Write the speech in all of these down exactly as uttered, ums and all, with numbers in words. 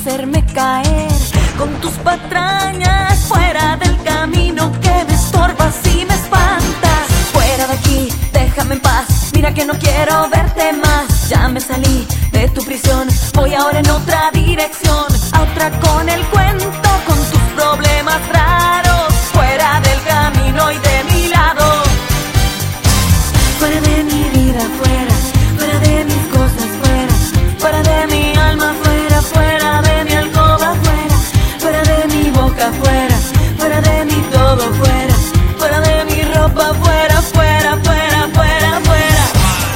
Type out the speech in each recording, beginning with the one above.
hacerme caer con tus patrañas, fuera del camino que me estorbas y me espantas. Fuera de aquí, déjame en paz, mira que no quiero verte más. Ya me salí de tu prisión, voy ahora en otra dirección, a otra con el cuento, con tus problemas raros, fuera del camino y de mi lado. Fuera de mi vida, fuera, fuera de mis cosas, fuera, fuera de mi alma, fuera, fuera de mi alcoba, fuera, fuera de mi boca, fuera, fuera de mi todo, fuera, fuera de mi ropa, fuera, fuera, fuera, fuera, fuera.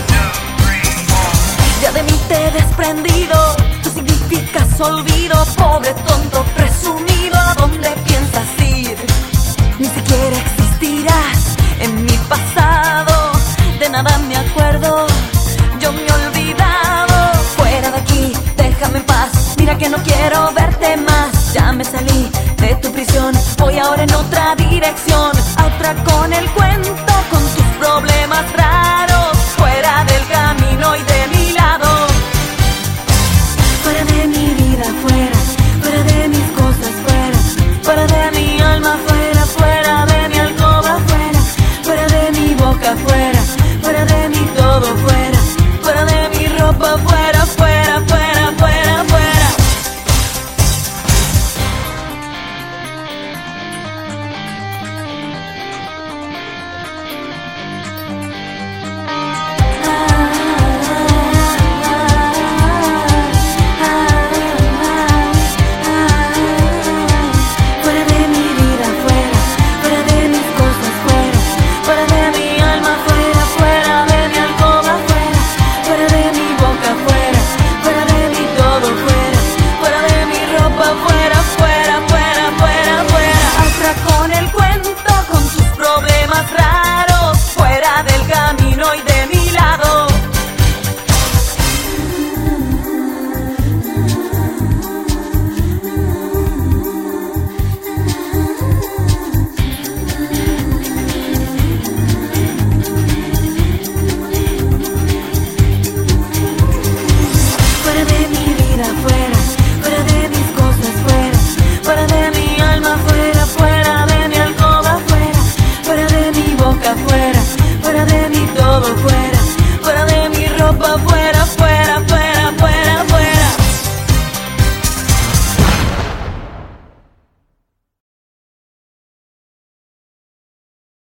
Ya de mí te he desprendido, tú significas olvido, pobre tonto presumido, ¿a dónde piensas ir? Ni siquiera existirás en mi pasado, de nada me acuerdo, yo me he olvidado. Fuera de aquí, déjame en paz, mira que no quiero verte más. Ya me salí de tu prisión, voy ahora en otra dirección, a otra con el cuento,